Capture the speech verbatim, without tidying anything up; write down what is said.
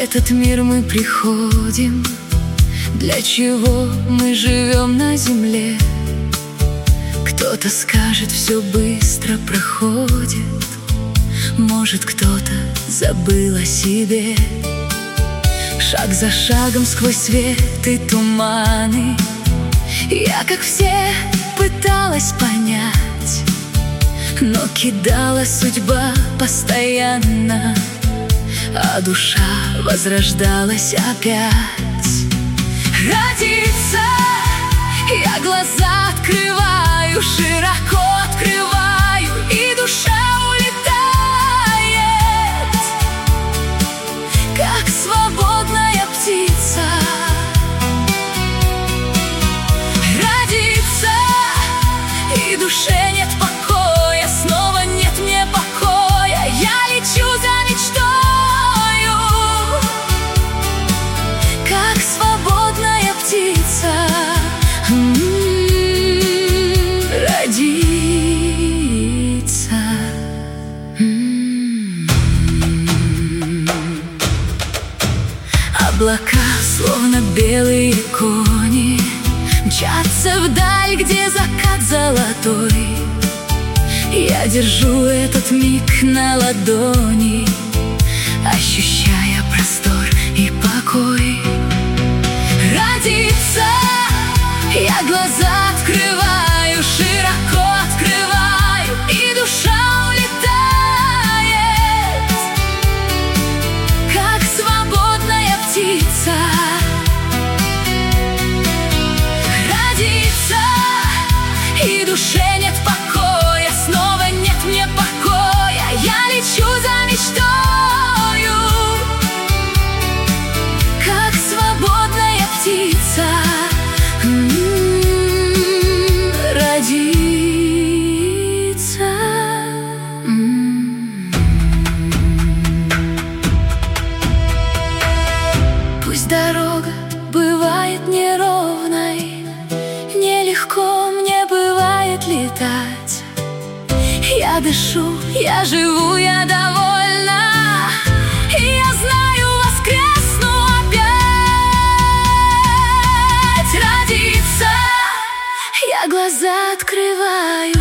этот мир мы приходим? Для чего мы живем на земле? Кто-то скажет, все быстро проходит. Может, кто-то забыл о себе. Шаг за шагом сквозь свет и туманы я, как все, пыталась понять, но кидала судьба постоянно, а душа возрождалась опять. Родиться, я глаза открываю, широко открываю, и душа улетает, как свободная птица. Родиться, и душе нет покоя, снова нет мне покоя, я лечу за мечтою, как свободная птица. М-м-м, родиться. М-м-м. Облака, словно белые кони, мчатся вдаль, где закат золотой. Я держу этот миг на ладони, ощущая простор и покой. Родиться, я глаза открываю, широко открываю, и душа улетает, как свободная птица. Родиться, и душе нет покоя, снова нет мне покоя, я лечу за мечтою, как свободная птица. М-м-м, родиться. М-м-м. Пусть дорога бывает неровной, нелегко мне бывает летать. Я дышу, я живу, я довольна, и я знаю, воскресну опять. Родиться, я глаза открываю,